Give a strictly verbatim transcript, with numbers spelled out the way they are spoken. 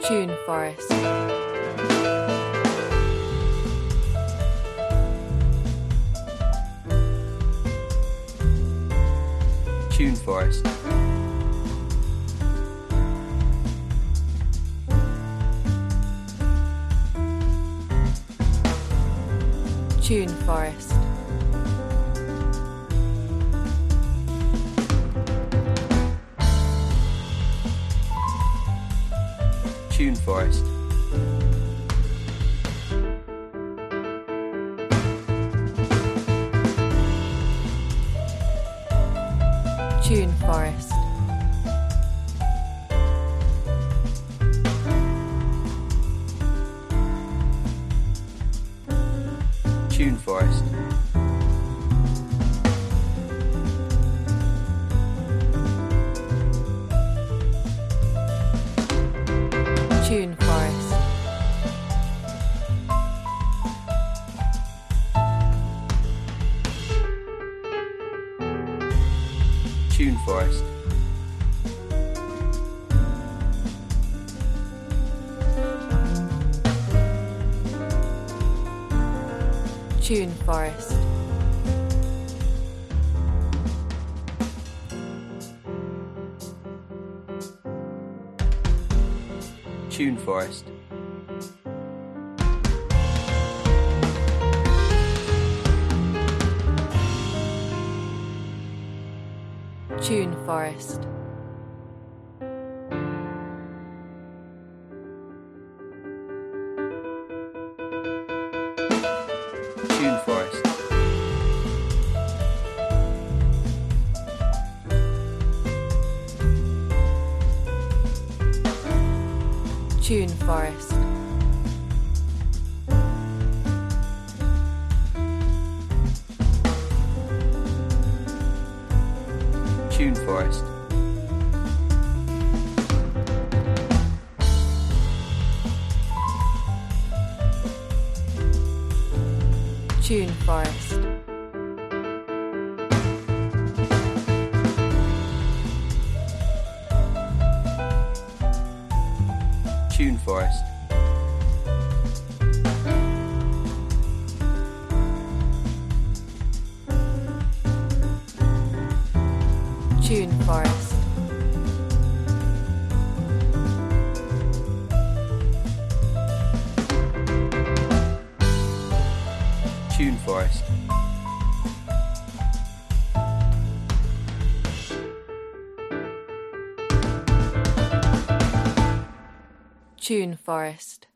Tune Forest. Tune Forest. Tune Forest. Tune Forest. Tune Forest. Tune Forest. Tune Forest. Tune Forest. Tune Forest. Tune Forest. Tune Forest. Tune Forest. Tune Forest. Tune Forest. Tune Forest. Tune Forest. Tune Forest. Tune Forest. Tune Forest.